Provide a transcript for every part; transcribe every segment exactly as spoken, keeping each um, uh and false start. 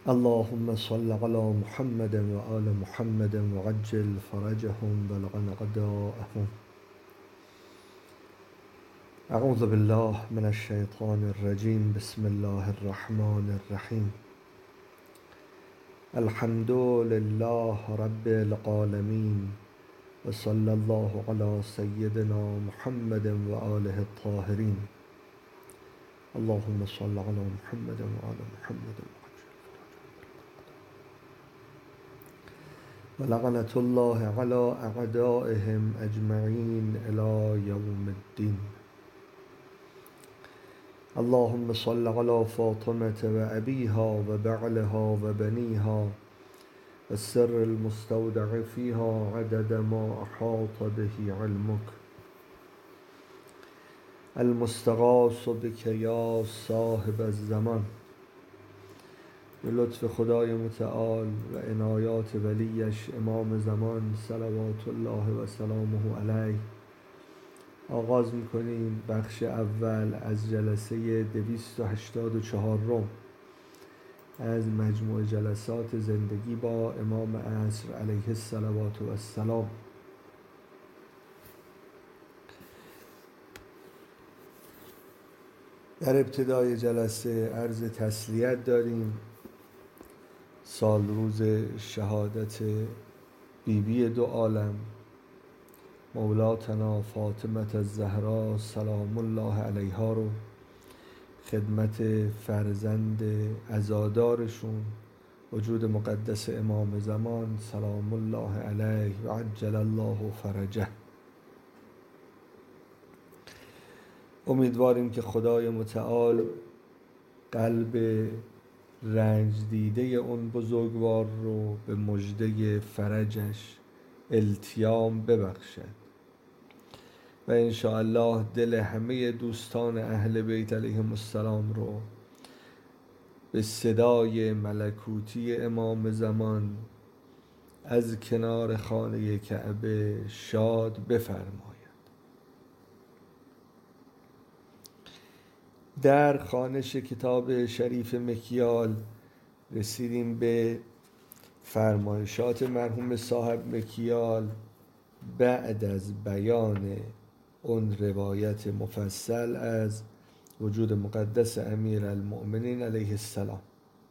اللهم صل على محمد وآل محمد وعجل فرجهم بلغ غداءهم. اعوذ بالله من الشیطان الرجیم. بسم الله الرحمن الرحیم. الحمد لله رب العالمین و صلی الله علی سیدنا محمد و آله الطاهرین. اللهم صل على محمد و آل محمد و لعنة الله على اعدائهم اجمعین الی یوم الدین. اللهم صل على فاطمة وأبيها وبعلها وبنيها والسر المستودع فيها عدد ما أحاط به علمك. المستغاث بك یا صاحب الزمان. به لطف خدای متعال و عنایات ولیش امام زمان صلوات الله و سلامه علیه آغاز میکنیم بخش اول از جلسه دویست و هشتاد و چهار روم از مجموع جلسات زندگی با امام عصر علیه الصلوات و السلام. در ابتدای جلسه عرض تسلیت داریم. سال روز شهادت بیبی دو عالم مولاتنا فاطمه الزهرا سلام الله علیها رو خدمت فرزند عزادارشون وجود مقدس امام زمان سلام الله علیه و عجل الله فرجه. امیدواریم که خدای متعال قلب رنج دیده اون بزرگوار رو به مژده فرجش التیام ببخشد و انشاءالله دل همه دوستان اهل بیت علیهم السلام رو به صدای ملکوتی امام زمان از کنار خانه کعبه شاد بفرماید. در خوانش کتاب شریف مکیال رسیدیم به فرمایشات مرحوم صاحب مکیال بعد از بیان اون روایت مفصل از وجود مقدس امیر المؤمنین علیه السلام.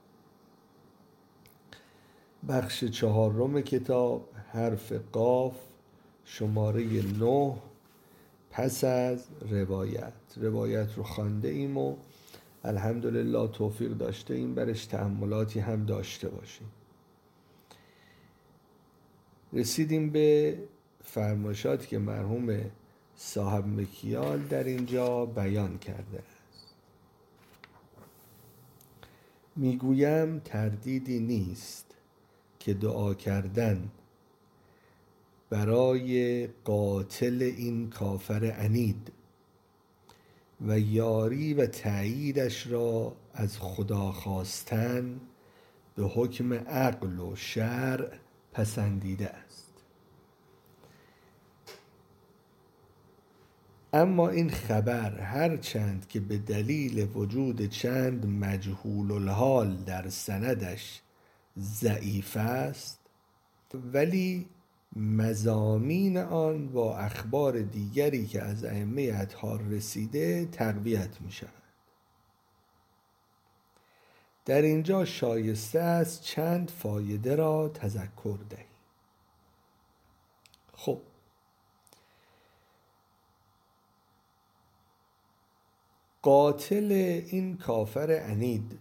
بخش چهارم کتاب حرف قاف شماره نه پس از روایت روایت رو خوانده ایم و الحمدلله توفیق داشته ایم برش تأملاتی هم داشته باشیم. رسیدیم به فرمایشاتی که مرحوم صاحب مکیال در اینجا بیان کرده است. میگویم تردیدی نیست که دعا کردن برای قاتل این کافر عنید و یاری و تأییدش را از خدا خواستن به حکم عقل و شرع پسندیده است. اما این خبر هرچند که به دلیل وجود چند مجهول الحال در سندش ضعیف است ولی مضامین آن با اخبار دیگری که از ائمه اطهار رسیده تقویت می شود. در اینجا شایسته است چند فایده را تذکر دهیم. خب قاتل این کافر عنید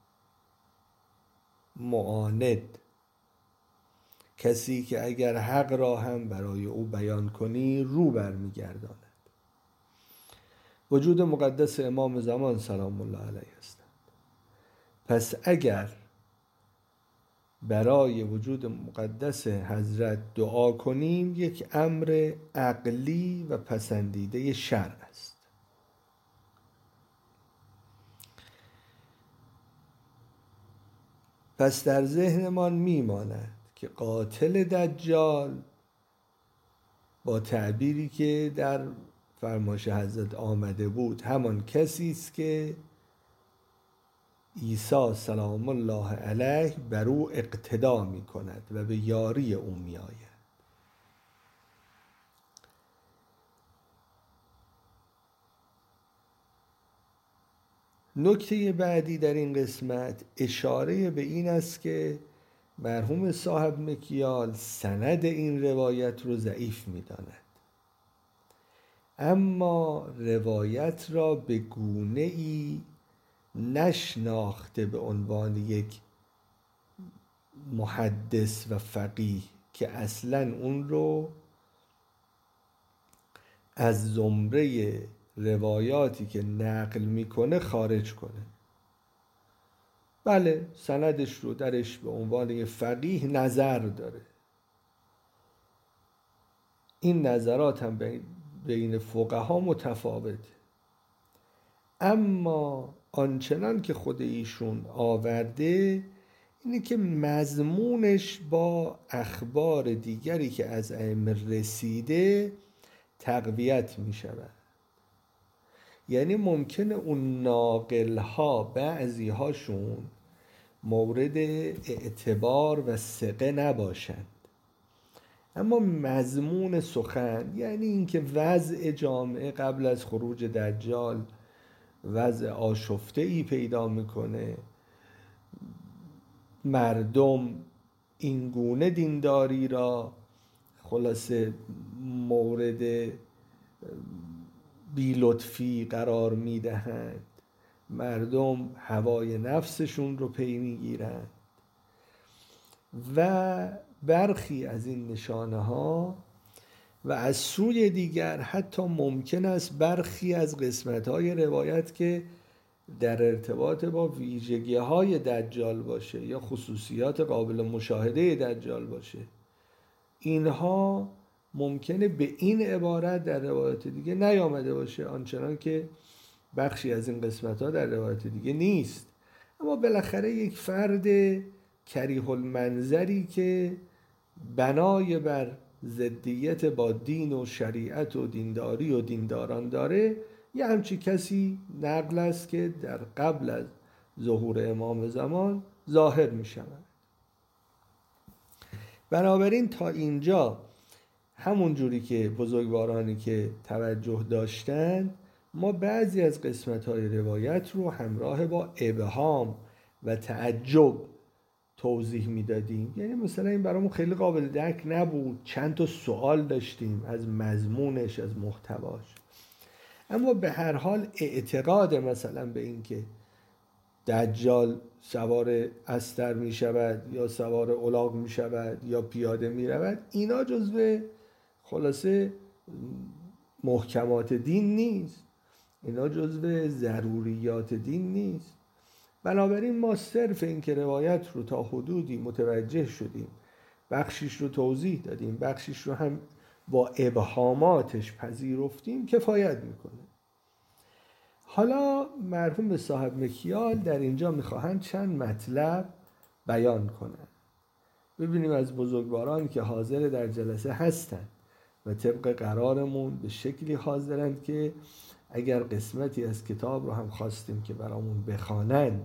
معاند، کسی که اگر حق را هم برای او بیان کنی رو برمیگرداند، وجود مقدس امام زمان سلام الله علیه هستند. پس اگر برای وجود مقدس حضرت دعا کنیم یک امر عقلی و پسندیده شرع است. پس در ذهنمان میماند که قاتل دجال با تعبیری که در فرمایش حضرت آمده بود همان کسی است که عیسی سلام الله علیه بر او اقتدا می کند و به یاری او می آید. نکته بعدی در این قسمت اشاره به این است که مرحوم صاحب مکیال سند این روایت رو ضعیف می داند، اما روایت را به گونه ای نشناخته به عنوان یک محدث و فقیه که اصلا اون رو از زمره روایاتی که نقل میکنه خارج کنه. بله سندش رو درش به عنوان یک فقیه نظر داره. این نظرات هم بین فقها متفاوته، اما آنچنان که خود ایشون آورده اینه که مضمونش با اخبار دیگری که از ائمه رسیده تقویت می شود. یعنی ممکنه اون ناقل ها بعضی هاشون مورد اعتبار و ثقه نباشند، اما مضمون سخن، یعنی اینکه وضع جامعه قبل از خروج دجال وضع آشفته ای پیدا میکنه، مردم این گونه دینداری را خلاصه مورد بی‌لطفی قرار میدهند، مردم هوای نفسشون رو پی میگیرند و برخی از این نشانه ها، و از سوی دیگر حتی ممکن است برخی از قسمت های روایت که در ارتباط با ویژگی های دجال باشه یا خصوصیات قابل مشاهده دجال باشه، اینها ممکنه به این عبارت در روایت دیگه نیامده باشه، آنچنان که بخشی از این قسمت ها در روایت دیگه نیست. اما بالاخره یک فرد کریه المنظری که بنای بر ضدیت با دین و شریعت و دینداری و دینداران داره، یه همچی کسی نقل است که در قبل از ظهور امام زمان ظاهر می شود. بنابراین تا اینجا همون جوری که بزرگوارانی که توجه داشتند، ما بعضی از قسمت‌های روایت رو همراه با ابهام و تعجب توضیح میدادیم. یعنی مثلا این برامون خیلی قابل درک نبود، چند تا سوال داشتیم از مضمونش، از محتواش، اما به هر حال اعتقاد مثلا به این که دجال سوار استر می شود یا سوار الاغ می شود یا پیاده می رود، اینا جزو خلاصه محکمات دین نیست، اینا جزو ضروریات دین نیست. بنابراین ما صرف این که روایت رو تا حدودی متوجه شدیم، بخشیش رو توضیح دادیم، بخشیش رو هم با ابهاماتش پذیرفتیم، کفایت میکنه. حالا مرحوم صاحب مکیال در اینجا میخواهند چند مطلب بیان کنند. ببینیم از بزرگوارانی که حاضر در جلسه هستند و طبق قرارمون به شکلی حاضرند که اگر قسمتی از کتاب رو هم خواستیم که برامون بخوانند،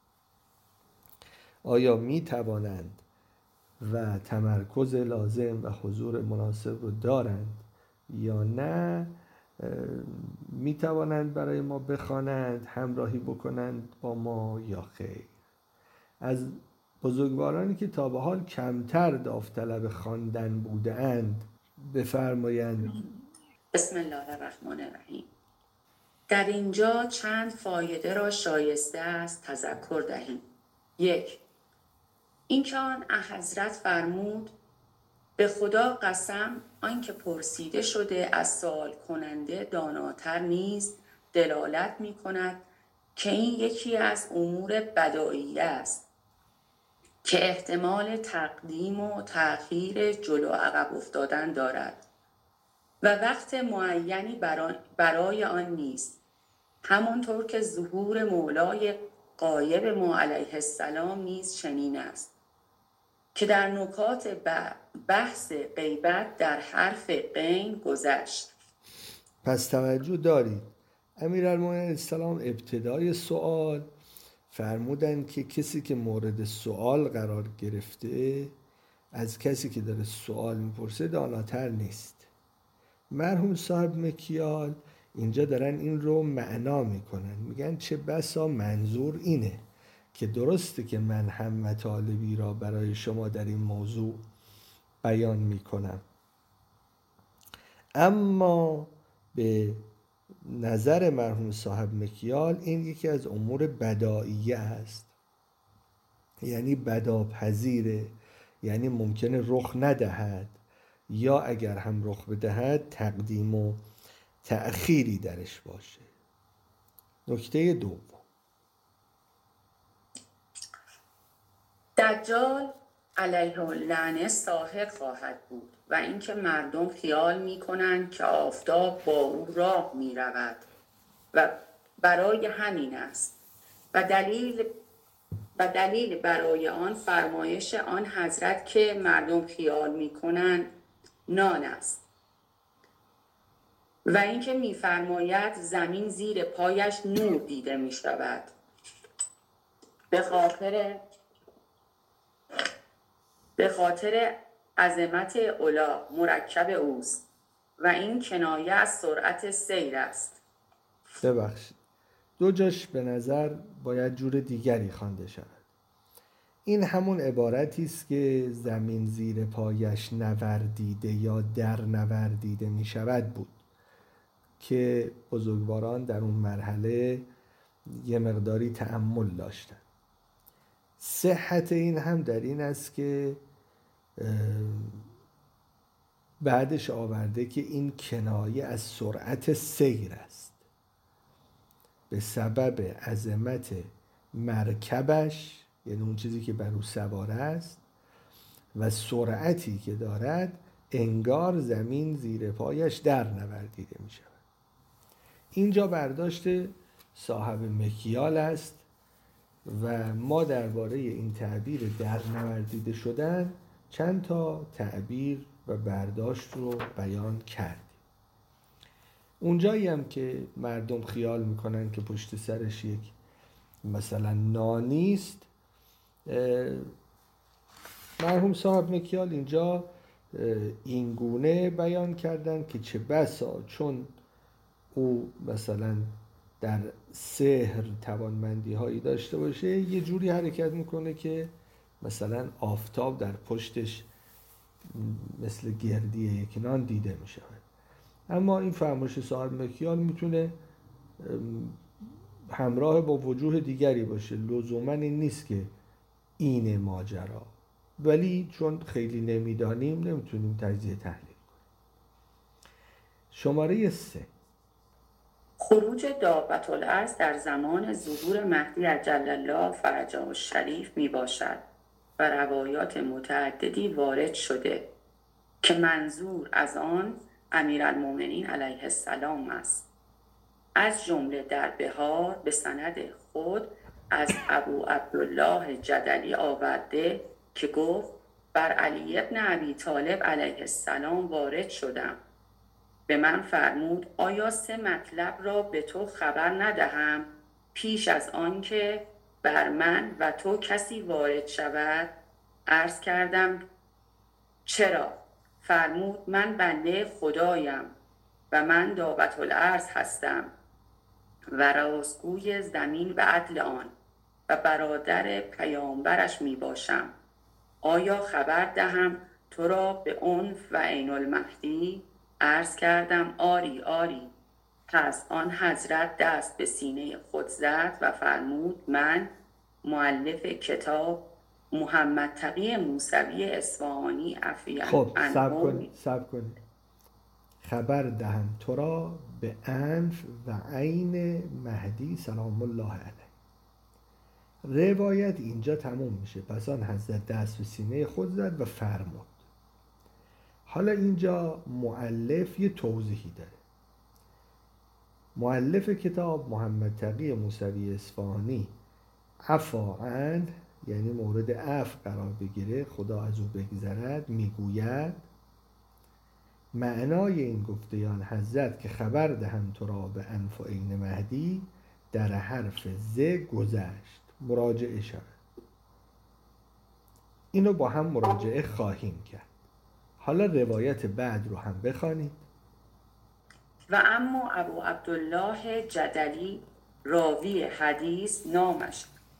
آیا می توانند و تمرکز لازم و حضور مناسب رو دارند یا نه می توانند برای ما بخوانند، همراهی بکنند با ما یا خیر. از بزرگوارانی که تا به حال کمتر داوطلب خواندن بوده اند بفرمایند. بسم الله الرحمن الرحیم. در اینجا چند فایده را شایسته است تذکر دهیم. یک، اینکه آن اعلیحضرت فرمود به خدا قسم آنکه پرسیده شده از سوال کننده داناتر نیست، دلالت می کند که این یکی از امور بداییه است که احتمال تقدیم و تأخیر جلو عقب افتادن دارد و وقت معینی برای آن نیست، همانطور که ظهور مولای غایب ما علیه السلام نیز چنین است که در نکات بحث غیبت در حرف غین گذشت. پس توجه دارید امیرالمومنین علیه السلام ابتدای سوال فرمودن که کسی که مورد سوال قرار گرفته از کسی که داره سوال میپرسه داناتر نیست. مرحوم صاحب مکیال اینجا دارن این رو معنا میکنن، میگن چه بسا منظور اینه که درسته که من هم مطالبی را برای شما در این موضوع بیان میکنم، اما به نظر مرحوم صاحب مکیال این یکی از امور بدائیه است، یعنی بداپذیره، یعنی ممکنه رخ ندهد یا اگر هم رخ بدهد تقدیم و تأخیری درش باشه. نکته دوم، دجال علیه اللعنه ساحق خواهد بود و اینکه مردم خیال میکنند که آفتاب با او راه میرود و برای همین است و دلیل و دلیل برای آن فرمایش آن حضرت که مردم خیال میکنند نان است و اینکه میفرماید زمین زیر پایش نور دیده میشود به خاطر به خاطر عظمت علا مرکب اوست و این کنایه از سرعت سیر است. ببخشید دو جاش به نظر باید جور دیگری خوانده شود. این همون عبارتی است که زمین زیر پایش نوردیده یا در نوردیده می شود بود که بزرگواران در اون مرحله یه مقداری تأمل داشتن. صحت این هم در این است که بعدش آورده که این کنایه از سرعت سیر است به سبب عظمت مرکبش، یعنی اون چیزی که بر او سوار است و سرعتی که دارد، انگار زمین زیر پایش در نوردیده می شود. اینجا برداشت صاحب مکیال است و ما درباره این تعبیر در نوردیده شدن چند تا تعبیر و برداشت رو بیان کردیم. اونجایی هم که مردم خیال میکنن که پشت سرش یک مثلا نانیست، مرحوم صاحب مکیال اینجا این گونه بیان کردن که چه بسا چون او مثلا در سحر توانمندی هایی داشته باشه یه جوری حرکت میکنه که مثلا آفتاب در پشتش مثل گردی یک نان دیده میشه. اما این فرمایش صاحب مکیال میتونه همراه با وجوه دیگری باشه، لزوما این نیست که این ماجرا، ولی چون خیلی نمیدانیم نمیتونیم تجزیه تحلیل کنیم. شماره سه، خروج دابة الارض در زمان ظهور مهدی عجل الله فرجه الشریف می باشد و روایات متعددی وارد شده که منظور از آن امیرالمومنین علیه السلام است. از جمله در بهار به سند خود از ابو عبدالله جدلی آورده که گفت بر علی ابن ابی طالب علیه السلام وارد شدم. به من فرمود آیا سه مطلب را به تو خبر ندهم پیش از آن که بر من و تو کسی وارد شود؟ عرض کردم چرا؟ فرمود من بنده خدایم و من دابة الارض هستم و راستگوی زمین و عدل آن و برادر پیامبرش می باشم. آیا خبر دهم تو را به عنف و عین المهدی؟ عرض کردم آری آری. پس آن حضرت دست به سینه خود زد و فرمود من مؤلف کتاب محمد تقی موسوی اصفهانی عفی خب صبر کنید صبر کنید خبر دهم تو را به انف و عین مهدی سلام الله علیه. روایت اینجا تموم میشه. پس آن حضرت دست به سینه خود زد و فرمود. حالا اینجا مؤلف یه توضیحی داره. مؤلف کتاب محمد تقی موسوی اصفهانی عفا عنه، یعنی مورد عفو قرار بگیره، خدا از او بگذرد، میگوید معنای این گفته آن حضرت که خبر دهم تو را به انف و عین مهدی در حرف ز گذشت مراجعه شود. اینو با هم مراجعه خواهیم کرد. حالا روایت بعد رو هم بخوانید. و اما ابو عبدالله جدلی راوی حدیث نامش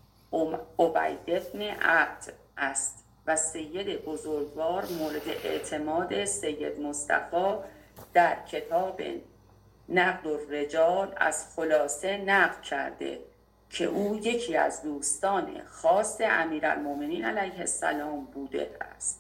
عبید بن عبد است و سید بزرگوار مورد اعتماد سید مصطفی در کتاب نقد الرجال از خلاصه نقل کرده که او یکی از دوستان خاص امیرالمومنین علیه السلام بوده است.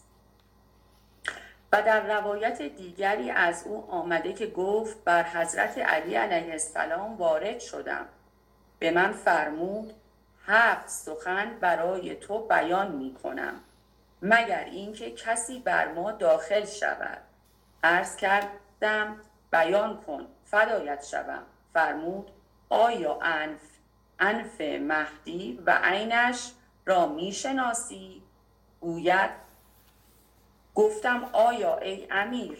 و در روایت دیگری از او آمده که گفت بر حضرت علی علیه السلام وارد شدم، به من فرمود هفت سخن برای تو بیان می کنم مگر اینکه کسی بر ما داخل شود. عرض کردم بیان کن فدایت شوم. فرمود آیا انف انف مهدی و عینش را می شناسی؟ گوید گفتم آیا ای امیر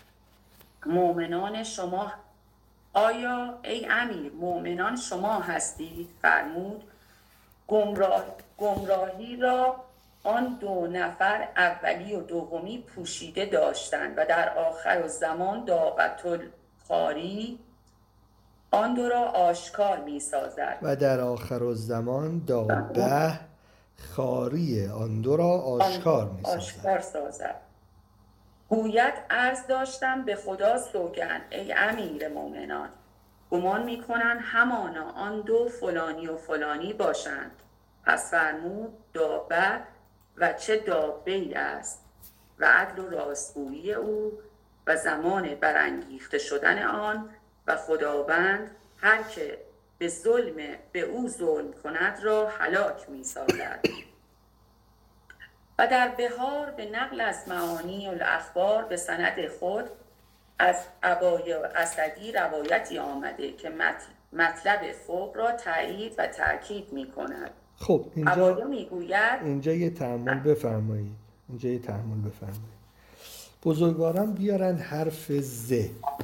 مؤمنان شما آیا ای امیر مؤمنان شما هستید؟ فرمود گمراه گمراهی را آن دو نفر اولی و دومی پوشیده داشتند و در آخر الزمان داغت الخاری آن دو را آشکار می سازد. و در آخر الزمان دابه خاری آن دو را آشکار می سازد. آشکار سازد. گوید عرض داشتم به خدا سوگند ای امیر مومنان، گمان می کنند همانا آن دو فلانی و فلانی باشند. پس فرمود دابه و چه دابه‌ای است و عدل و راستگویی او و زمان برانگیخته شدن آن و خداوند هر که به ظلم به او ظلم کند را هلاک می سازد. و در بهار به نقل از معانی الاخبار به سند خود از ابای اسدی روایتی آمده که مطلب فوق را تایید و تأکید می کند. خب اینجا میگوید اینجا یه تأمل بفرمایید. اینجا یه تأمل بفرمایید. بزرگواران بیارن حرف ز.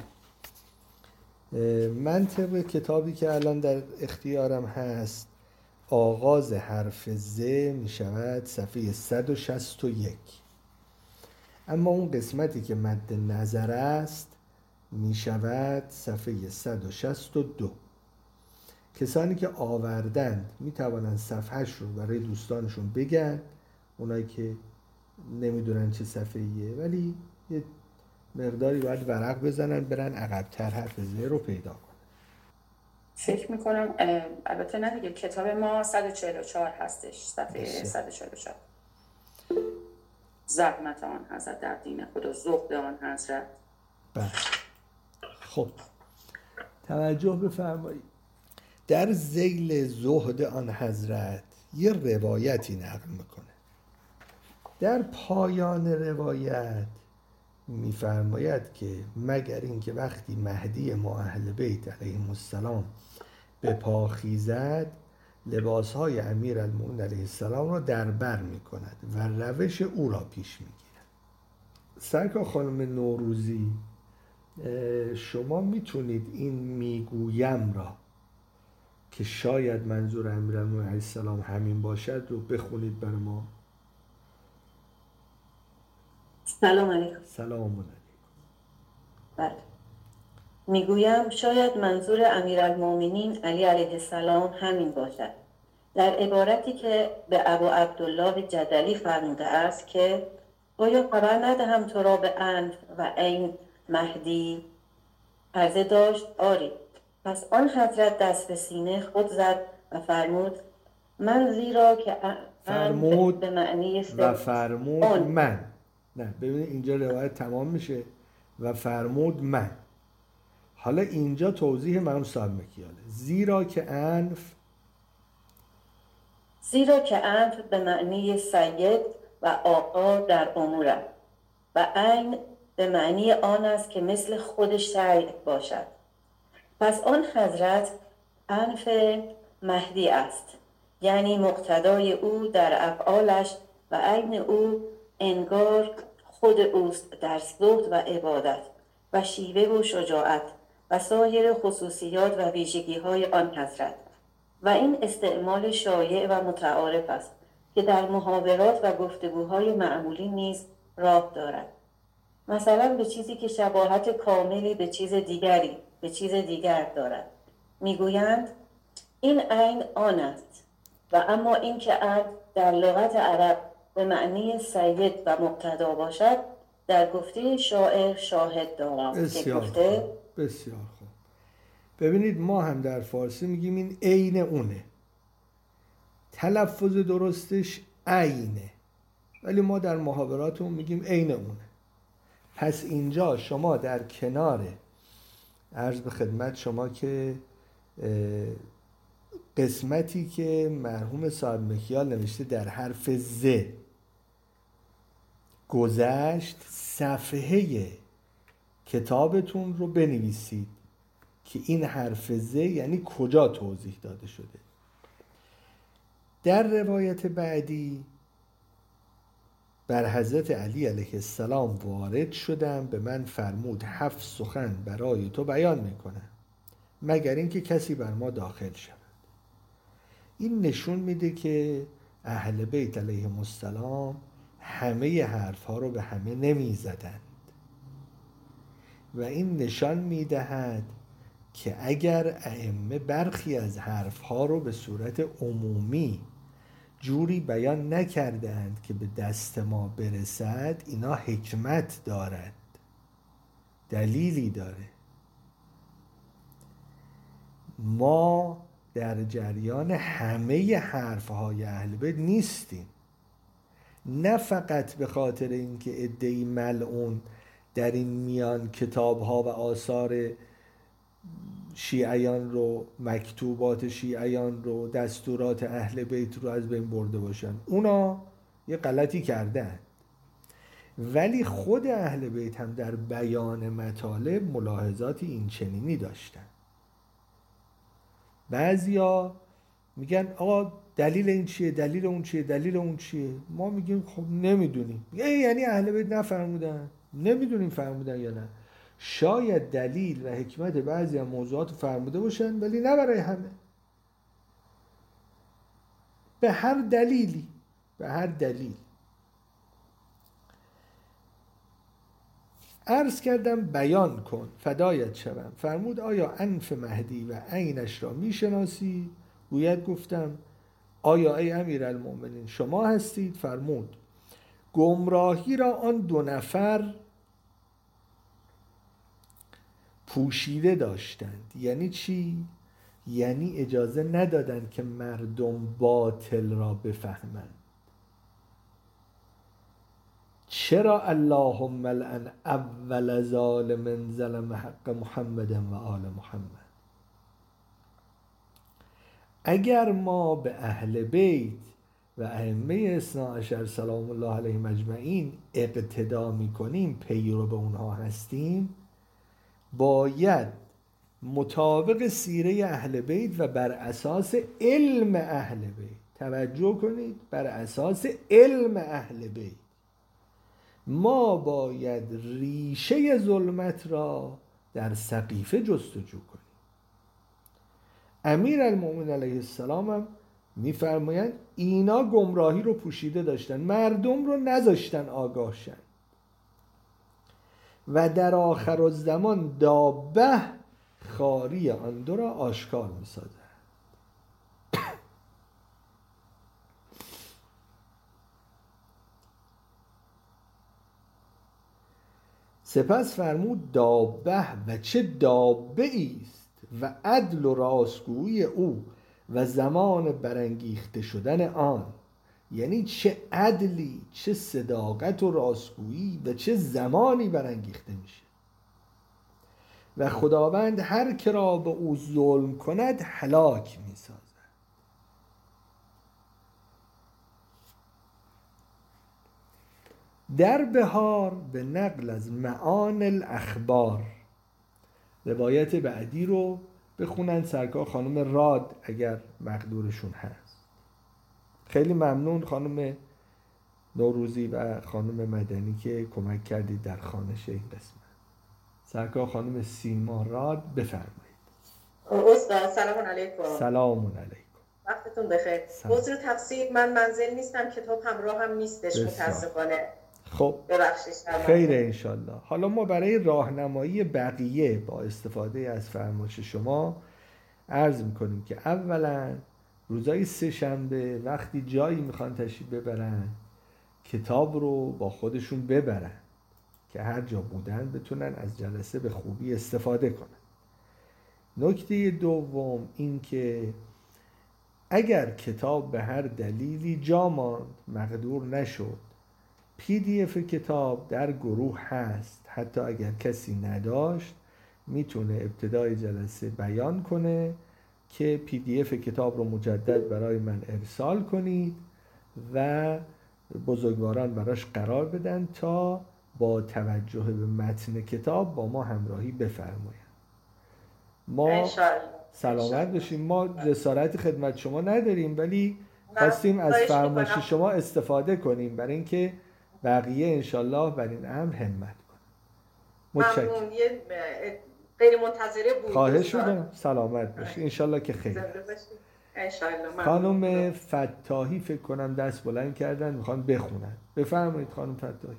من طبق کتابی که الان در اختیارم هست آغاز حرف ز می شود صفحه صد و شصت و یک، اما اون قسمتی که مد نظر است می شود صفحه صد و شصت و دو. کسانی که آوردند می توانند صفحهش رو برای دوستانشون بگن، اونایی که نمیدونن چه صفحه‌ایه ولی یه مقداری باید ورق بزنن برن عقب‌تر حرف ز رو پیدا کنن. فکر میکنم البته نه دیگه، کتاب ما صد و چهل و چهار هستش، صفحه صد و چهل و چهار. زحمت آن حضرت در دین خدا، زهد آن حضرت. بله. خب توجه بفرمایید. در ذیل زهد آن حضرت یه روایتی نقل میکنه. در پایان روایت میفرماید که مگر اینکه وقتی مهدی ما اهل بیت علیهم السلام به پا خیزد لباسهای امیرالمومنین علیه السلام را در بر میکند و روش او را پیش میگیرد. سرکار خانم نوروزی، شما میتونید این میگویم را که شاید منظور امیرالمومنین علیه السلام همین باشد رو بخونید برای ما؟ سلام علیکم. سلام علیکم. بله. میگویم شاید منظور امیرالمومنین علی علیه السلام همین باشد. در عبارتی که به ابو عبدالله جدلی فرموده است که آیا خبر ندهم تو را به انف و عین مهدی؟ عرضه داشت آری. پس آن حضرت دست به سینه خود زد و فرمود من زیرا که فرمود به معنی و فرمود آن. من نه ببینید اینجا روایت تمام میشه و فرمود من. حالا اینجا توضیح مرحوم صاحب مکیاله. زیرا که انف زیرا که انف به معنی سید و آقا در امور و عین به معنی آن است که مثل خود شیء باشد. پس آن حضرت انف مهدی است، یعنی مقتدای او در افعالش و عین او انگار خود اوست در زهد و عبادت و شیوه و شجاعت و سایر خصوصیات و ویژگی های آن حضرت. و این استعمال شایع و متعارف است که در محاورات و گفتگوهای معمولی نیز راه دارد. مثلا به چیزی که شباهت کاملی به چیز دیگری به چیز دیگر دارد میگویند این عین آن است، و اما این که عبد در لغت عرب به معنی سید و مقتدا باشد در گفته شاعر شاهد دارم که بسیار گفته خوب. بسیار خوب. ببینید ما هم در فارسی میگیم این عین اونه، تلفظ درستش عینه، ولی ما در محاوراتمون میگیم عین اونه. پس اینجا شما در کنار عرض به خدمت شما که قسمتی که مرحوم صاحب مکیال نوشته در حرف ز گذشت، صفحه کتابتون رو بنویسید که این حرف ز یعنی کجا توضیح داده شده. در روایت بعدی بر حضرت علی علیه السلام وارد شدم، به من فرمود هفت سخن برای تو بیان میکنم مگر اینکه کسی بر ما داخل شود. این نشون میده که اهل بیت علیهم السلام همه حرف ها رو به همه نمی زدند و این نشان میدهد که اگر ائمه برخی از حرف ها رو به صورت عمومی جوری بیان نکردند که به دست ما برسد، اینا حکمت دارد، دلیلی داره. ما در جریان همه حرفهای اهل بیت نیستیم، نه فقط به خاطر اینکه عده‌ای ملعون در این میان کتابها و آثار شیعیان رو، مکتوبات شیعیان رو، دستورات اهل بیت رو از بین برده باشن، اونا یه غلطی کردن، ولی خود اهل بیت هم در بیان مطالب ملاحظاتی این چنینی داشتن. بعضیا میگن آقا دلیل این چیه، دلیل اون چیه، دلیل اون چیه، ما میگیم خب نمیدونیم. یعنی اهل بیت نفرمودن؟ نمیدونیم فرمودن یا نه. شاید دلیل و حکمت بعضی از موضوعات فرموده باشن ولی نه برای همه. به هر دلیلی، به هر دلیل. عرض کردم بیان کن فدایت شوم. فرمود آیا انف مهدی و عینش را میشناسی؟ گوید گفتم آیا ای امیرالمؤمنین شما هستید؟ فرمود گمراهی را آن دو نفر پوشیده داشتند. یعنی چی؟ یعنی اجازه ندادند که مردم باطل را بفهمند. چرا اللهم لعن اول ظالم ظلم حق محمد و آل محمد؟ اگر ما به اهل بیت و ائمه اثنا عشر سلام الله علیهم اجمعین اقتدا میکنیم، پیرو به اونها هستیم، باید مطابق سیره اهل بیت و بر اساس علم اهل بیت، توجه کنید، بر اساس علم اهل بیت ما باید ریشه ظلمت را در سقیفه جستجو کنیم. امیرالمؤمنین علیه السلام هم میفرمایند اینا گمراهی رو پوشیده داشتن، مردم رو نذاشتن آگاه شن و در آخر الزمان دابه خاری آن دو را آشکار می‌سازد. سپس فرمود دابه و چه دابه ایست و عدل و راستگویی او و زمان برانگیخته شدن آن. یعنی چه عدلی، چه صداقت و راستگویی و چه زمانی برانگیخته میشه. و خداوند هر که را به او ظلم کند هلاک میسازد. در بهار به نقل از معان الاخبار روایت بعدی رو بخونن سرکار خانم راد اگر مقدورشون هست. خیلی ممنون خانم نوروزی و خانم مدنی که کمک کردید در خوانش این قسمت. سرکار خانم سیما راد بفرمایید. استاد سلام علیکم. سلام علیکم. وقتتون بخیر. سلام. عذر تفسیر من منزل نیستم، کتاب همراه هم نیستش بسیار. متاسفانه. خب ببخشید. خیره انشالله. حالا ما برای راهنمایی بقیه با استفاده از فرمایش شما عرض میکنیم که اولا روزای سه شنبه وقتی جایی میخوان تشریف ببرن کتاب رو با خودشون ببرن که هر جا بودن بتونن از جلسه به خوبی استفاده کنن. نکته دوم این که اگر کتاب به هر دلیلی جا ماند، مقدور نشد، پی دی اف کتاب در گروه هست، حتی اگر کسی نداشت میتونه ابتدای جلسه بیان کنه که پی دی اف کتاب رو مجدد برای من ارسال کنید و بزرگواران براش قرار بدن تا با توجه به متن کتاب با ما همراهی بفرمایند. ما سلامت باشیم. ما جسارت خدمت شما نداریم ولی خواستیم از فرمایش شما استفاده کنیم برای اینکه بقیه انشالله بر این امر همت کنیم. متشکرم. غیر منتظره بود. خواهش می‌کنم. سلامت باشید. انشالله که خیر. خانم فتاحی فکر کنم دست بلند کردن میخوان بخونن. بفرمایید خانم فتاحی.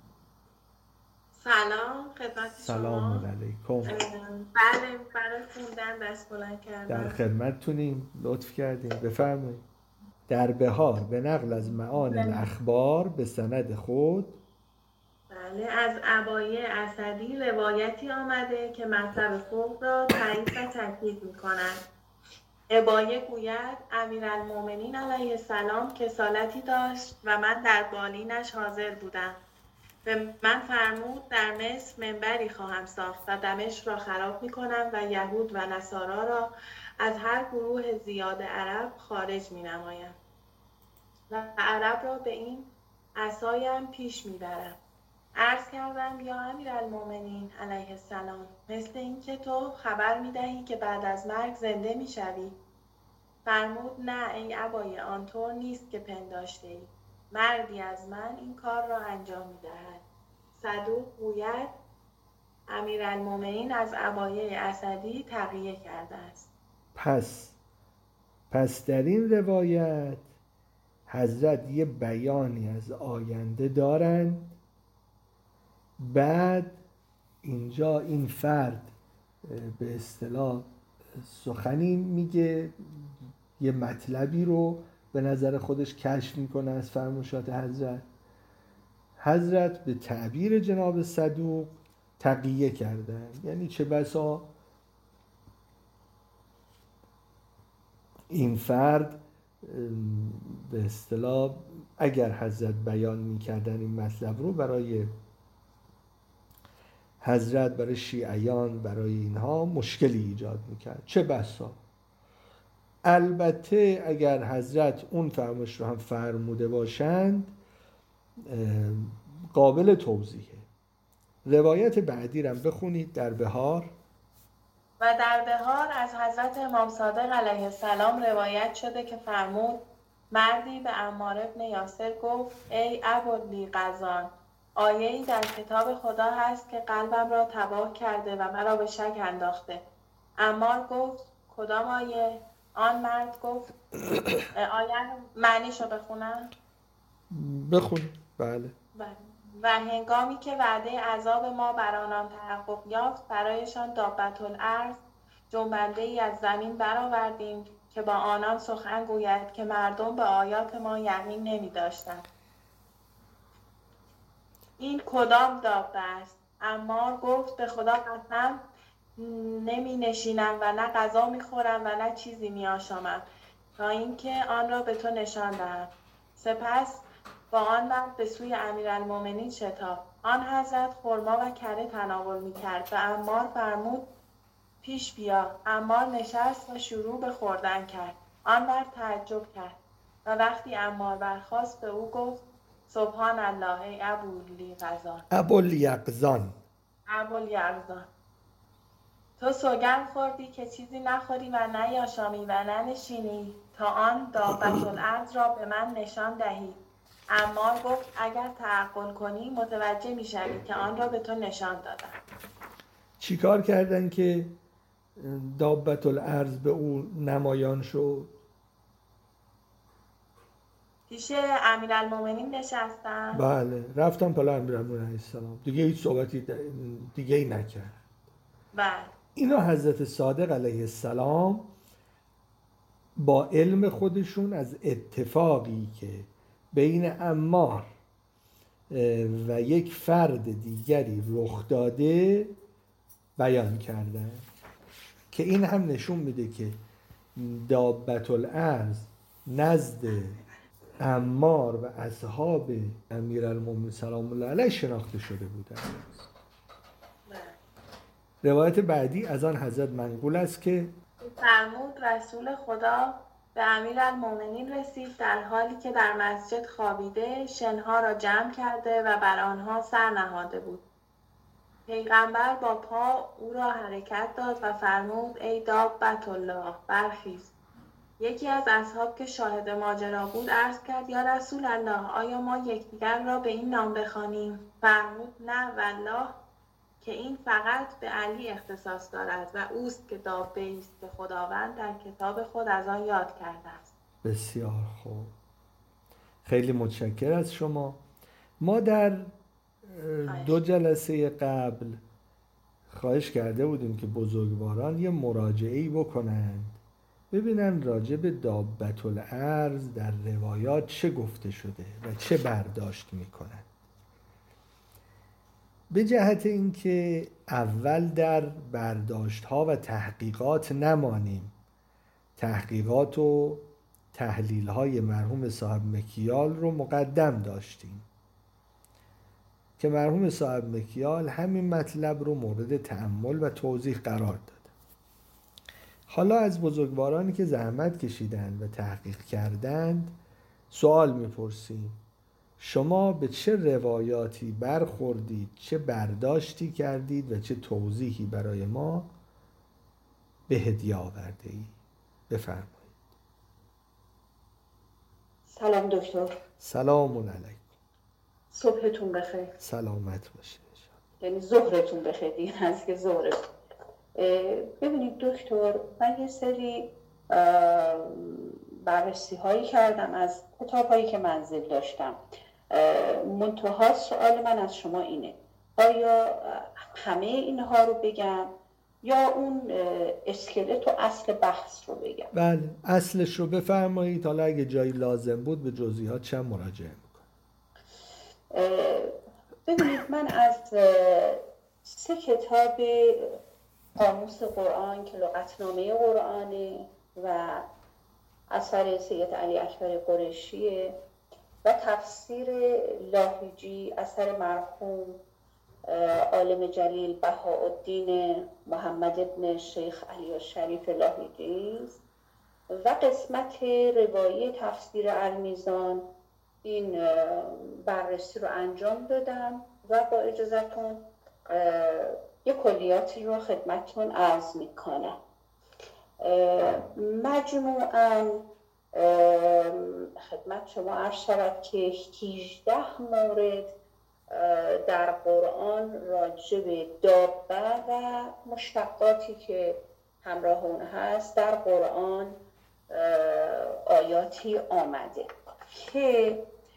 سلام خدمت شما. سلام علیکم. بله برای خوندن دست بلند کردن. در خدمتتونیم، لطف کردیم. بفرمایید. در بهار به نقل از معانی الاخبار به سند خود بله از ابایی اسدی روایتی آمده که مطلب فوق را تایید و تاکید می‌کند. ابایه گوید امیرالمؤمنین علیه السلام کسالتی داشت و من در بالینش حاضر بودم. به من فرمود در مصر منبری خواهم ساخت و دمشق را خراب می‌کنم و یهود و نصارا را از هر گروه زیاد عرب خارج می‌نمایم و عرب را به این عصایم پیش می‌برم. عرض کردم یا امیرالمؤمنین علیه السلام مثل این که تو خبر می‌دهی که بعد از مرگ زنده می‌شوی. فرمود نه ای ابای آنطور نیست که پنداشته‌ای. مردی از من این کار را انجام می‌دهد. صدوق گوید امیرالمؤمنین از ابایه اسدی تقیه کرده است. پس پس در این روایت حضرت یه بیانی از آینده دارند. بعد اینجا این فرد به اصطلاح سخنی میگه، یه مطلبی رو به نظر خودش کشف میکنه از فرمایشات حضرت. حضرت به تعبیر جناب صدوق تقیه کردن، یعنی چه بسا این فرد به اصطلاح اگر حضرت بیان میکردن این مطلب رو برای حضرت، برای شیعیان، برای اینها مشکلی ایجاد میکرد، چه بسا. البته اگر حضرت اون فرمایش رو هم فرموده باشند قابل توضیحه. روایت بعدی رو هم بخونید. در بهار و در بهار از حضرت امام صادق علیه السلام روایت شده که فرمود مردی به عمار ابن یاسر گفت ای ابولی غزان، آیه‌ای در کتاب خدا هست که قلبم را تباه کرده و مرا به شک انداخته. عمار گفت کدام آیه؟ آن مرد گفت آیه معنیشو بخونم؟ بخونید. بله. بله. و هنگامی که وعده عذاب ما بر آنان تحقق یافت برایشان دابة الارض جنبنده ای از زمین برآوردیم که با آنان سخن گوید که مردم به آیات ما یقین نمی داشتند. این کدام دابه است؟ عمار گفت به خدا قسم نمی نشینم و نه غذا می خورم و نه چیزی می آشامم تا اینکه آن را به تو نشان دهم. سپس با آن مرد به سوی امیرالمؤمنین شتاب. آن حضرت خرما و کره تناول می کرد و عمار فرمود پیش بیا. عمار نشست و شروع به خوردن کرد. آن مرد تعجب کرد و وقتی عمار برخاست به او گفت سبحان الله ای ابوالیقظان ابوالیقظان ابوالیقظان تو سوگند خوردی که چیزی نخوری و نیاشامی و ننشینی تا آن دابة الارض را به من نشان دهی. عمار گفت اگر تعقل کنی متوجه میشوی که آن را به تو نشان دادم. چی کار کردن که دابة الارض به او نمایان شد؟ پیش امیرالمومنین نشستن. بله رفتم پلا امیرالمومنین علیه السلام، دیگه هیچ صحبتی دیگه ای نکرد. بله. اینا حضرت صادق علیه السلام با علم خودشون از اتفاقی که بین عمار و یک فرد دیگری رخ داده بیان کردن که این هم نشون میده که دابة الارض نزد عمار و اصحاب امیرالمومنین سلام الله علیه شناخته شده بودند. روایت بعدی از آن حضرت منقول است که فرمود رسول خدا به امیرالمومنین رسید در حالی که در مسجد خوابیده شنها را جمع کرده و بر آنها سر نهاده بود. پیغمبر با پا او را حرکت داد و فرمود ای دابة الله برخیز. یکی از اصحاب که شاهد ماجرا بود عرض کرد یا رسول الله آیا ما یکدیگر را به این نام بخوانیم؟ فرمود نه والله که این فقط به علی اختصاص دارد و اوست که دابه است که خداوند در کتاب خود از آن یاد کرده است. بسیار خوب، خیلی متشکر از شما. ما در دو جلسه قبل خواهش کرده بودیم که بزرگواران یه مراجعه‌ای بکنند ببینن راجع به دابة الارض در روایات چه گفته شده و چه برداشت میکنند. به جهت اینکه اول در برداشت ها و تحقیقات نمانیم، تحقیقات و تحلیل های مرحوم صاحب مکیال رو مقدم داشتیم که مرحوم صاحب مکیال همین مطلب رو مورد تأمل و توضیح قرار داد. حالا از بزرگوارانی که زحمت کشیدند و تحقیق کردند سوال میپرسیم شما به چه روایاتی برخوردید، چه برداشتی کردید و چه توضیحی برای ما به هدیه آورده اید؟ بفرمایید. سلام دکتر. سلام علیکم. صبحتون بخیر. سلامت باشید. یعنی ظهرتون بخیر دیگه از که ظهرتون. ببینید دکتر، من یه سری بررسی هایی کردم از کتاب هایی که منزل داشتم. منتها سوال من از شما اینه آیا همه اینها رو بگم یا اون اسکلت و اصل بحث رو بگم؟ بله اصلش رو بفرمایید، حالا اگه جایی لازم بود به جزئیات چند مراجعه میکنم. ببینید من از سه کتاب قاموس قرآن که لغتنامه قرآنه و اثر سید علی اکبر قریشیه و تفسیر لاهیجی اثر مرحوم عالم جلیل بهاءالدین محمد ابن شیخ علی الشریف لاهیجی و قسمت روایی تفسیر المیزان، این بررسی رو انجام دادم و با اجازهتون یک کلیاتی رو خدمتتون عرض میکنم. مجموعاً خدمت شما عرض شود که هجده مورد در قرآن راجع به دابه و مشتقاتی که همراه اون هست در قرآن آیاتی آمده که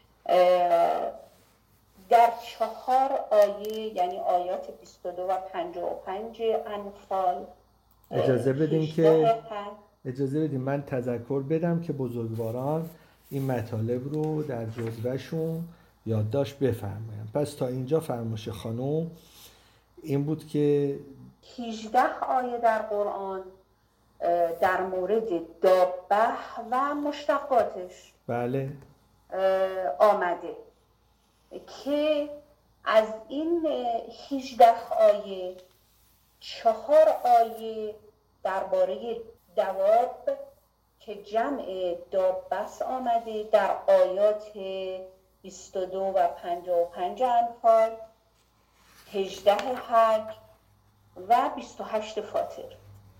در چهار آیه یعنی آیات بیست و دو و پنجاه و پنج انفال اجازه بدین که اجازه بدین من تذکر بدم که بزرگواران این مطالب رو در جزوهشون یادداشت بفرمایند. پس تا اینجا فرمایش خانم این بود که هجده آیه در قرآن در مورد دابه و مشتقاتش بله آمده که از این هجده آیه چهار آیه درباره دواب که جمع دابس آمده در آیات بیست و دو و پنجاه و پنج انفال، هجده حج و بیست و هشت فاطر.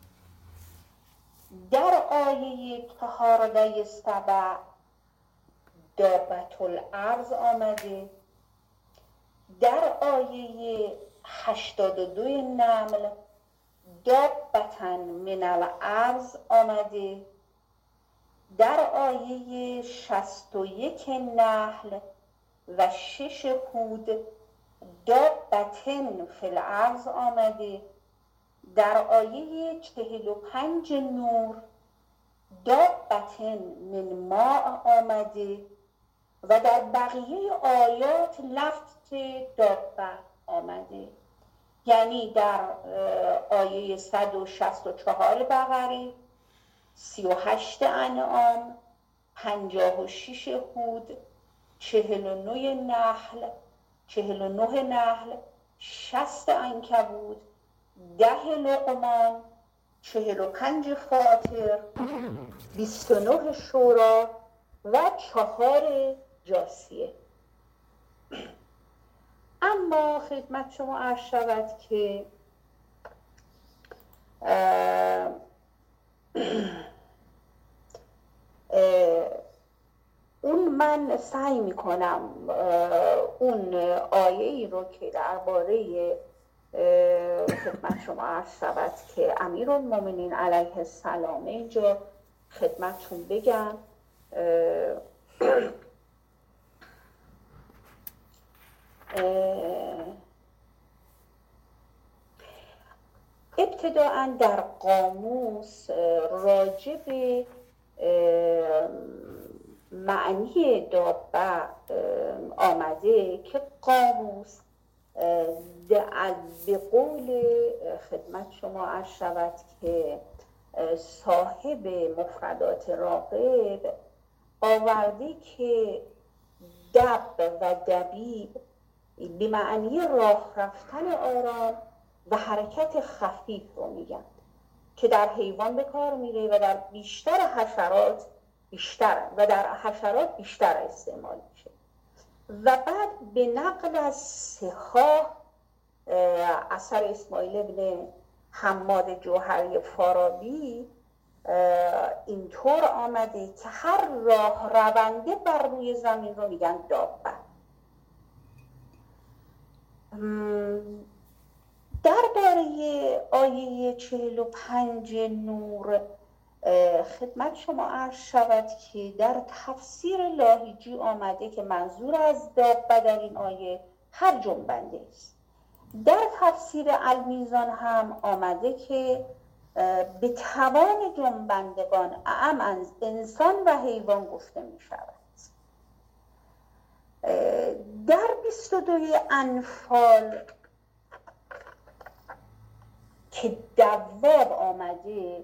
در آیه چهارده سبع دابة الارض آمده، در آیه هشتاد و دو نمل دابة من الارض آمده، در آیه شصت و یک نحل و شش هود دابتن فی الارض آمده. در آیه چهل و پنج نور دابتن من ماء آمده و در بقیه آیات لفظ دابه آمده. یعنی در آیه صد و شصت و چهار بقره، سی و هشت انعام، پنجاه و شش هود، چهل و نه نحل، چهل و نه نحل، شصت عنکبوت، ده لقمان، چهل و پنج فاطر، بیست و نه شورا و چهار جاثیه. اما خدمت شما عرض شود که اه اه اون من سعی میکنم اون آیه ای رو که درباره خدمت شما عرض شود که امیرالمومنین علیه السلام اینجا خدمتشون بگم. ابتداءً در قاموس راجع به معنی دابه آمده که قاموس به قول خدمت شما عرض شود که صاحب مفردات راغب آورده که دب و دبیب به معنی راه رفتن آرام و حرکت خفیف رو میگن که در حیوان به کار میره و در بیشتر حشرات بیشتر و در حشرات بیشتر استعمال میشه. و بعد به نقل از سحاح اثر اسماعیل ابن حماد جوهری فارابی اینطور آمده که هر راه رونده بر روی زمین رو میگن دابه. درباره آیه چهل و پنج نور خدمت شما عرض شود که در تفسیر لاهیجی آمده که منظور از دابه در این آیه هر جنبنده است. در تفسیر المیزان هم آمده که به توان جنبندگان اعم از انسان و حیوان گفته می شود. در بیست و دو انفال که دواب آمده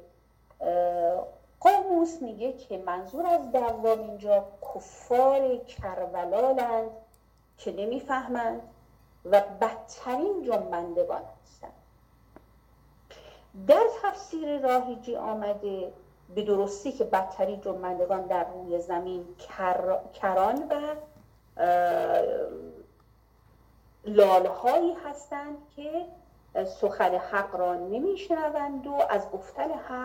قاموس میگه که منظور از دواب اینجا کفار کربلالند که نمیفهمند و بدترین جنبندگان هستند. در تفسیر راهیجی آمده به درستی که بدترین جنبندگان در روی زمین کر... کران و لالهایی هستند که سخن حق را نمیشنوند و از گفتن حق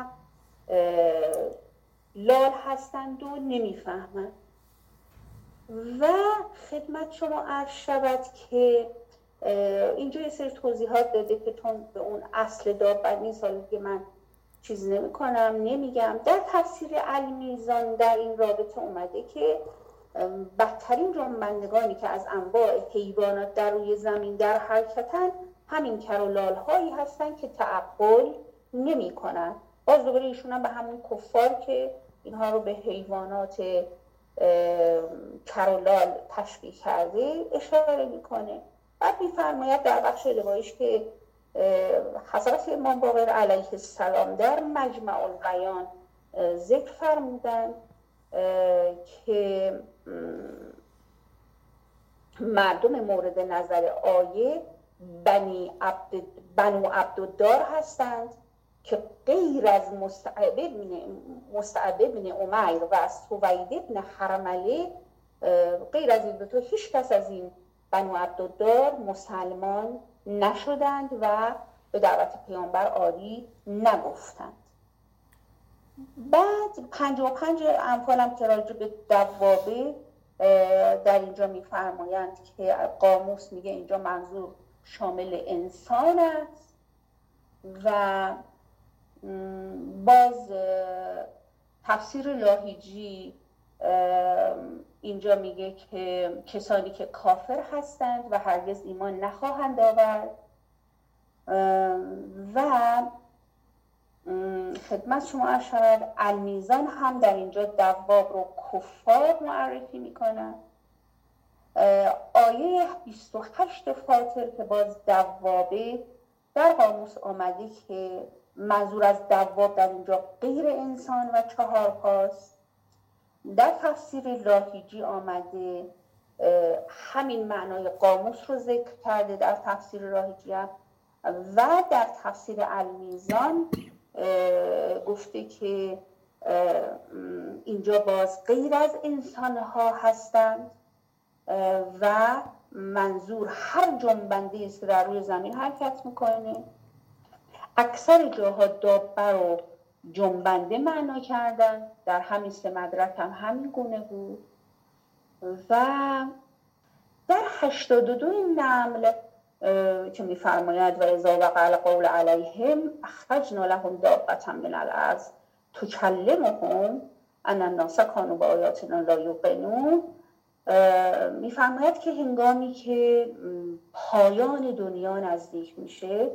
لال هستند و نمیفهمند. و خدمت شما عرض شود که اینجا یه سری توضیحات داده که چون به اون اصل دابه نیست که من چیز نمی کنم نمیگم. در تفسیر المیزان در این رابطه اومده که بدترین جنبندگانی که از انواع حیوانات در روی زمین در حرکتن همین کرولال هایی هستن که تعقل نمی کنن. باز دوباره ایشون هم به همون کفار که اینها رو به حیوانات کرولال تشبیه کرده اشاره میکنه. بعد میفرماید در بخش روایش که حضرت امام باقر علیه السلام در مجمع البیان ذکر فرمودن که مردم مورد نظر آیه بنی عبد بنو عبدالدار هستند که غیر از مصعب بن مصعب بن عمیر و از سوید بن حرمله غیر از این دو تا هیچ کس از این بنو عبدالدار مسلمان نشدند و به دعوت پیامبر آری نگفتند. بعد پنجاه و پنج انفال هم که راجع به دوابه در اینجا میفرمایند که قاموس میگه اینجا منظور شامل انسان است و باز تفسیر لاهیجی اینجا میگه که کسانی که کافر هستند و هرگز ایمان نخواهند آورد و خدمت شما عرض شود المیزان هم در اینجا دواب رو کفار معرفی میکنن. آیه بیست و هشت فاطر که باز دوابه در قاموس آمده که منظور از دواب در اینجا غیر انسان و چهارپاست. در تفسیر لاهیجی آمده همین معنای قاموس رو ذکر کرده در تفسیر لاهیجی هم و در تفسیر المیزان گفته که اینجا باز غیر از انسان ها هستند و منظور هر جنبنده است که در روی زمین حرکت میکنه. اکثر جاها دابه رو جنبنده معنا کردن، در همین سه مدرک هم همین گونه بود. و در هشتاد و دو نمل که میفرماید و اذا وقع القول علیهم اخرجنا لهم دابة من الارض تکلمهم ان الناس کانوا بآیاتنا لا یوقنون، میفرماید که هنگامی که پایان دنیا نزدیک میشه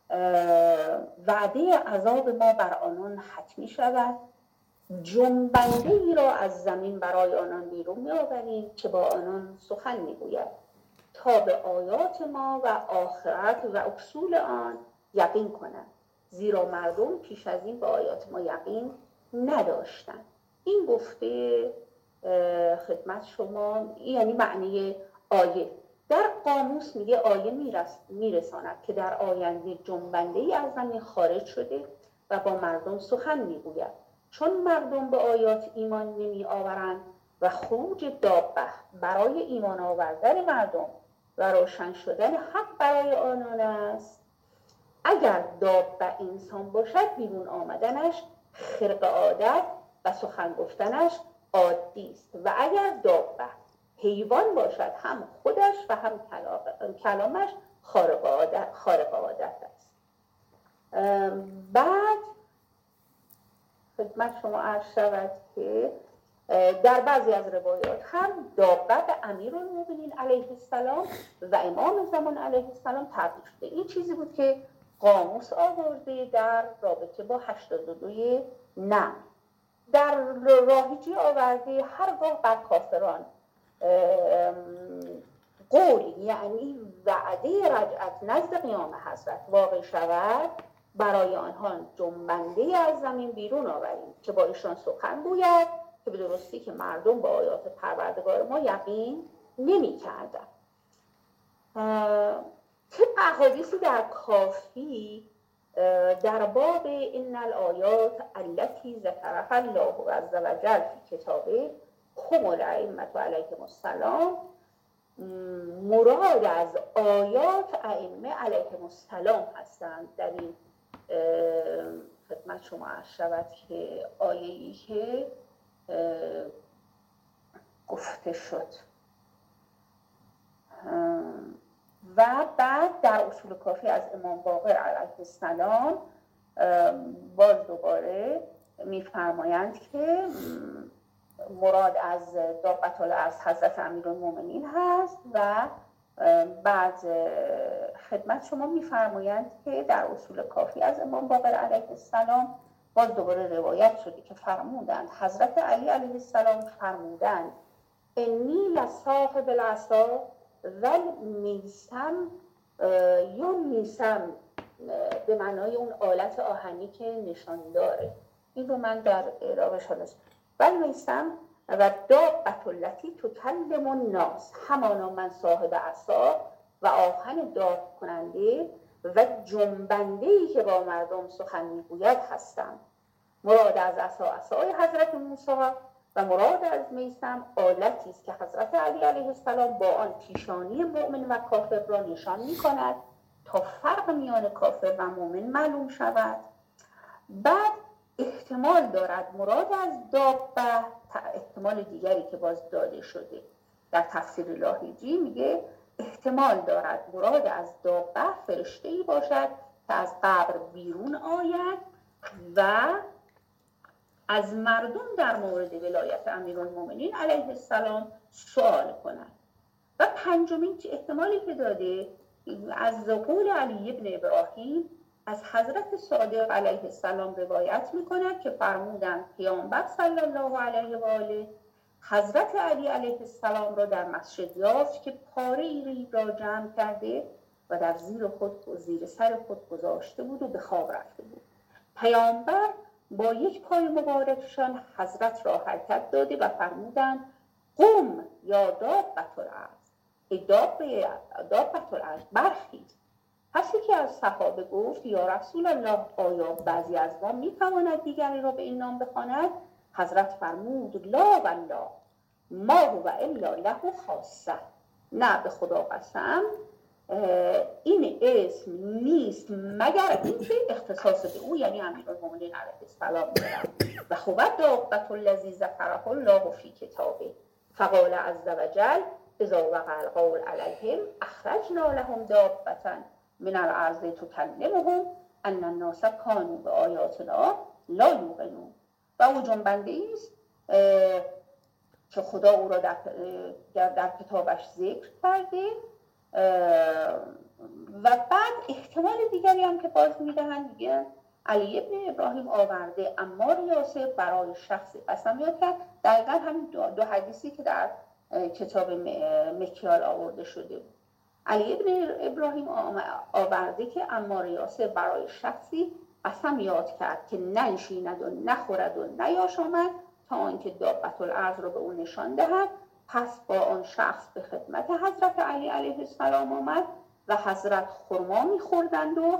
وعده عذاب ما بر آنان حتمی شود، جنبنده ای را از زمین برای آنان بیرون میآوریم که با آنان سخن میگوید تا به آیات ما و آخرت و اصول آن یقین کنند، زیرا مردم پیش از این به آیات ما یقین نداشتند. این گفته خدمت شما یعنی معنی آیه. در قاموس میگه آیه میرس میرساند که در آینده جنبنده ای از زمین خارج شده و با مردم سخن میگوید، چون مردم به آیات ایمان نمی آورند و خروج دابه برای ایمان آوردن مردم و روشن شدن حق برای آنان است. اگر دابه انسان باشد بیرون آمدنش خرق عادت و سخن گفتنش عادی است و اگر دابه حیوان باشد هم خودش و هم کلامش خارق عادت, خارق عادت است. بعد خدمت شما عرض شود که در بعضی از روایات هم دابه به امیرالمومنین علیه السلام و امام زمان علیه السلام تبدیل شده. این چیزی بود که قاموس آورده در رابطه با هشتاد و دو نه. در لاهیجی آورده هرگاه بر کافران قول یعنی وعده رجعت نزد قیام حضرت واقع شود، برای آنها جنبنده از زمین بیرون آوریم که با ایشان سخن گوید که به درستی که مردم با آیات پروردگار ما یقین نمی کردن. طبق احادیثی در کافی در باب ان الآیات التي ذکرها الله عز وجل فی کتابه هم الائمة علیهم السلام، مراد از آیات ائمه علیهم السلام هستند. در این خدمت شما عرض شود که آیه‌ای که گفته شد و بعد در اصول کافی از امام باقر علیه السلام باز دوباره میفرمایند که مراد از دابة الارض حضرت امیرالمومنین هست و بعد خدمت شما میفرمایند که در اصول کافی از امام باقر علیه السلام باز دوباره روایت شده که فرمودند حضرت علی علیه السلام فرمودند انی لصاحب العصا و میسم یا میسم به معنای اون آلت آهنی که نشان داره. این رو من در اعرابش هست و میسم و دابة التي تکلم الناس، همانا من صاحب عصا و آهن داد کننده و جنبنده‌ای که با مردم سخن میگوید هستم. مراد از عصا عصای حضرت موسی و مراد از میسم آلتی است که حضرت علی علیه السلام با آن پیشانی مؤمن و کافر را نشان می‌کند تا فرق میان کافر و مؤمن معلوم شود. بعد احتمال دارد مراد از دابه، احتمال دیگری که باز داده شده در تفسیر لاهیجی میگه احتمال دارد مراد از دابه فرشته‌ای باشد که از قبر بیرون آید و از مردم در مورد ولایت امیرالمومنین علیه السلام سوال کنند. و پنجمین احتمالی که داده از قول علی ابن ابراهیم از حضرت صادق علیه السلام روایت میکند که فرمودند پیامبر صلی الله علیه و آله حضرت علی علیه السلام را در مسجد یافت که پاره ریگ را جمع کرده و در زیر خود زیر سر خود گذاشته بود و به خواب رفته بود. پیامبر با یک پای مبارکشان حضرت را حرکت داده و فرمودند قم یا دابة الارض، ای دابة الارض برخیز. پس یکی از صحابه گفت یا رسول الله آیا بعضی از ما میتواند دیگری را به این نام بخواند؟ حضرت فرمود لا والله ما هو الا له خاصه، نه به خدا قسم این اسم نیست مگر اینکه اختصاص به او یعنی امیرالمومنین علیه السلام دارد. و هو دابة الذی ذکره الله فی کتابه فقال عز وجل اذا وقع القول علیهم اخرجنا لهم دابة من الارض تکلمهم ان الناس کانوا بآیاتنا لا یوقنون. و او جنبنده است که خدا او را در, در کتابش ذکر کرده. و بعد احتمال دیگری هم که باز میدهند دیگه علی ابن ابراهیم آورده عمار یاسر برای شخص قسم یاد کرد. دقیقا همین دو, دو حدیثی که در کتاب مکیال آورده شده بود. علی ابن ابراهیم آورده که عمار یاسر برای شخصی قسم یاد کرد که ننشیند و نخورد و نیاشامد تا آنکه دابة الارض را به او نشان دهد. پس با آن شخص به خدمت حضرت علی علیه السلام آمد و حضرت خرما می‌خوردند و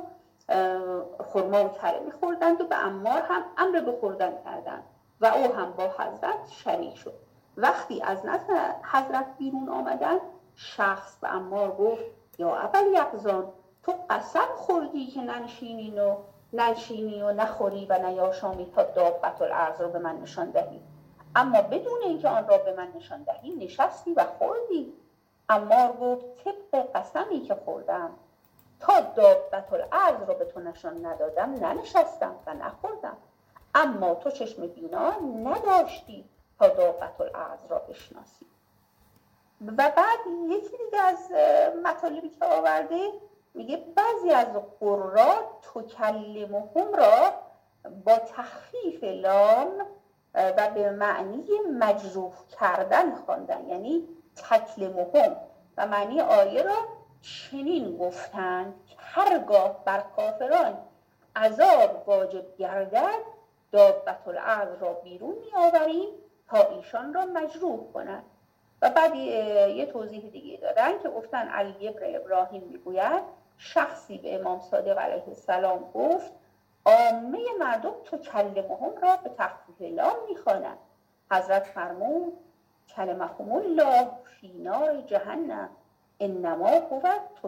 خرما و تره می‌خوردند و به عمار هم امر به خوردن کردند و او هم با حضرت شریک شد. وقتی از نزد حضرت بیرون آمدند شخص به عمار گفت یا ابوالیقظان تو قسم خوردی که ننشینی و ننشینی و نخوری و نیاشامی تا دابة الارض را به من نشان دهی، اما بدون اینکه آن را به من نشان دهی نشستی و خوردی. عمار گفت طبق قسمی که خوردم تا دابة الارض را به تو نشان ندادم ننشستم و نخوردم، اما تو چشم بینا نداشتی تا دابة الارض را بشناسی. و بعد یکی دیگه از مطالبی که آورده میگه بعضی از قرآ تکلمهم را با تخفیف لام و به معنی مجروح کردن خواندن، یعنی تکلمهم، و معنی آیه را چنین گفتند که هرگاه بر کافران عذاب واجب گردد دابة الارض را بیرون می آوریم تا ایشان را مجروح کنند. و بعد یه توضیح دیگه دادن که گفتن علی ابن ابراهیم میگوید شخصی به امام صادق علیه السلام گفت عامه مردم تکلمهم را به تخفیف لام میخوانند. حضرت فرمود کلمهم الله فی نار جهنم انما هو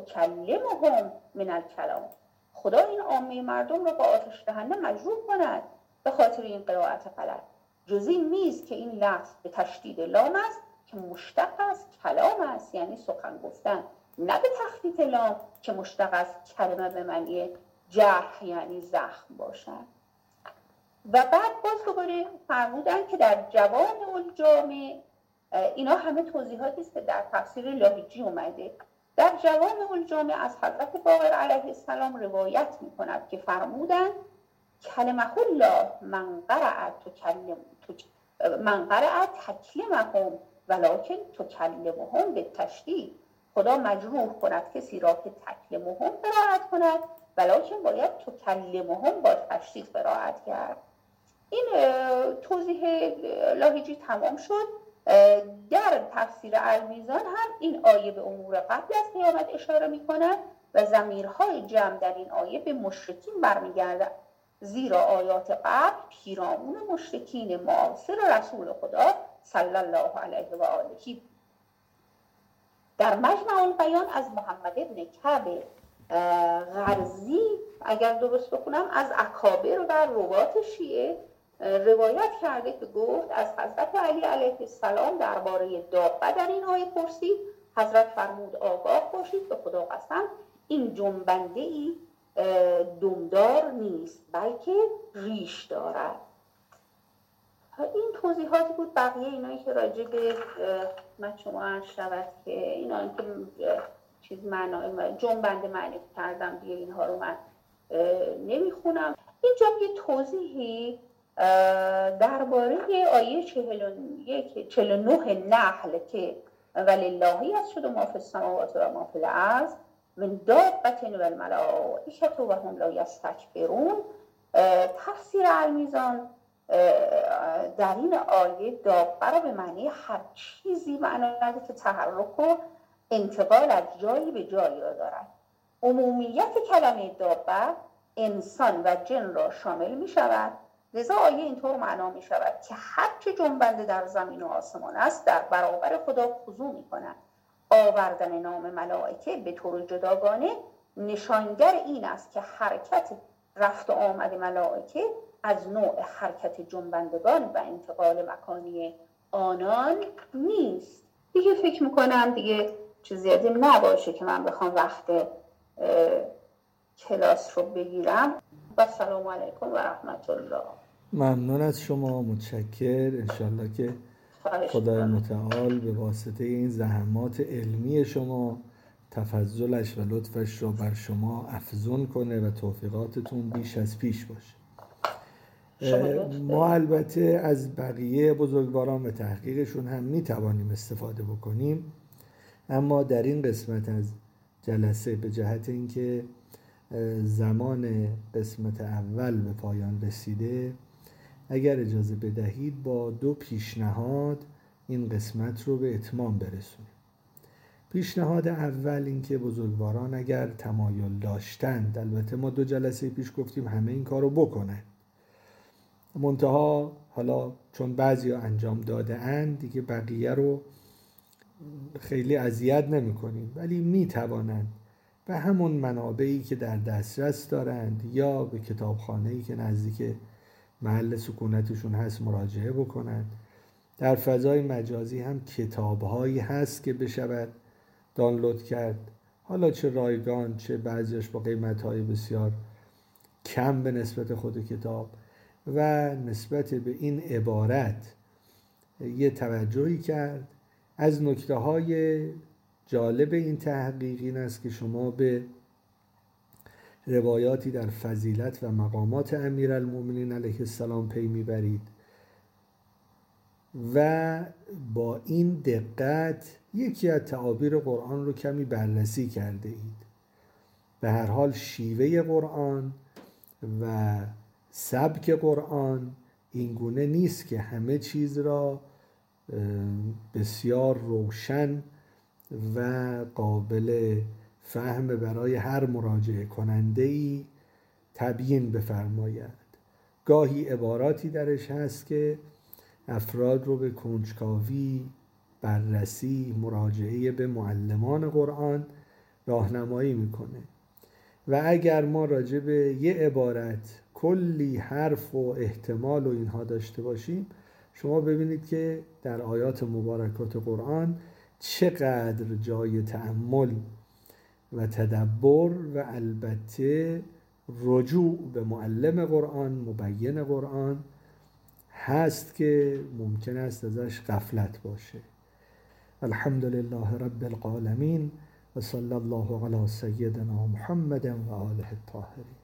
تکلمهم من الکلام. خدا این عامه مردم را با آتش جهنم مجروح کند به خاطر این قرائت غلط. جز این نیست که این لفظ به تشدید لام است که مشتق از کلام است، یعنی سخن گفتن، نه به تخفیف لام که مشتق از کلمه به معنی جرح یعنی زخم باشد. و بعد باز دوباره فرمودن که در جوامع الجامع، اینا همه توضیحاتی است که در تفسیر لاهیجی اومده، در جوامع الجامع از حضرت باقر علیه السلام روایت میکند که فرمودن کلمه الله من قرأ تکلم من قرأ تکلمهم ولکن تکلمهم به تشدید. خدا مجروح کند کسی را که تکلمهم قرائت کند ولکن باید تکلمهم با تشدید قرائت کرد. این توضیح لاهیجی تمام شد. در تفسیر المیزان هم این آیه به امور قبل از قیامت اشاره می کند و ضمیرهای جمع در این آیه به مشرکین برمیگردد، زیرا آیات قبل پیرامون مشرکین معاصر رسول خدا صلی الله علیه و آله. در مجمع البیان از محمد ابن کعب غرزی اگر درست بخونم از اکابر و روات شیعه روایت کرده که گفت از حضرت علی علیه السلام درباره دابه در این آیه پرسید. حضرت فرمود آگاه باشید به خدا قسم این جنبنده ای دمدار نیست بلکه ریش دارد. این توضیحاتی بود. بقیه اینایی که راجع به من شما عرض شود که اینا که چیز معنا جنبنده معنی کردم دیگه، اینها رو من نمیخونم. اینجا یه توضیحی درباره آیه چهل و نه نحل که ولله یسجد ما فی السماوات و ما فی الارض من دابة و الملائکة و هم لا یستکبرون. تفسیر المیزان در این آیه دابه را به معنی هر چیزی معنا نده که تحرک و انتقال از جایی به جایی را دارد. عمومیت کلمه دابه انسان و جن را شامل می شود، لذا آیه اینطور معنا می شود که هر چه جنبنده در زمین و آسمان است در برابر خدا خضوع می کند. آوردن نام ملائکه به طور جداگانه نشانگر این است که حرکت رفت و آمد ملائکه از نوع حرکت جنبندگان و انتقال مکانی آنان نیست. دیگه فکر میکنم دیگه چیز زیادی نباشه که من بخوام وقت کلاس رو بگیرم. و سلام علیکم و رحمت الله. ممنون از شما، متشکر. انشالله که خدای متعال به واسطه این زحمات علمی شما تفضلش و لطفش رو بر شما افزون کنه و توفیقاتتون بیش از پیش باشه. ما البته از بقیه بزرگواران و تحقیقشون هم میتوانیم استفاده بکنیم، اما در این قسمت از جلسه به جهت اینکه زمان قسمت اول به پایان رسیده، اگر اجازه بدهید با دو پیشنهاد این قسمت رو به اتمام برسونیم. پیشنهاد اول این که بزرگواران اگر تمایل داشتند، البته ما دو جلسه پیش گفتیم همه این کار رو بکنن، منتها حالا چون بعضی ها انجام داده اند دیگه بقیه رو خیلی اذیت نمی کنیم، ولی می توانند به همون منابعی که در دسترس دارند یا به کتابخانه‌ای که نزدیک محل سکونتشون هست مراجعه بکنند. در فضای مجازی هم کتاب‌هایی هست که بشود دانلود کرد، حالا چه رایگان چه بعضیش با قیمت‌های بسیار کم به نسبت خود کتاب. و نسبت به این عبارت یه توجهی کرد. از نکته‌های جالب این تحقیق این است که شما به روایاتی در فضیلت و مقامات امیرالمومنین علیه السلام پی میبرید و با این دقت یکی از تعابیر قرآن رو کمی بررسی کرده اید. به هر حال شیوه قرآن و سبک قرآن اینگونه نیست که همه چیز را بسیار روشن و قابل فهم برای هر مراجعه کننده‌ای تبیین بفرماید. گاهی عباراتی درش هست که افراد رو به کنجکاوی، بررسی، مراجعه به معلمان قرآن راهنمایی میکنه. و اگر ما راجع به یه عبارت کلی حرف و احتمال و اینها داشته باشیم، شما ببینید که در آیات مبارکات قرآن چقدر جای تأمل و تدبر و البته رجوع به معلم قرآن، مبین قرآن هست که ممکن است ازش غفلت باشه. الحمدلله رب العالمین و صلی الله علی سیدنا محمد و آله الطاهرین.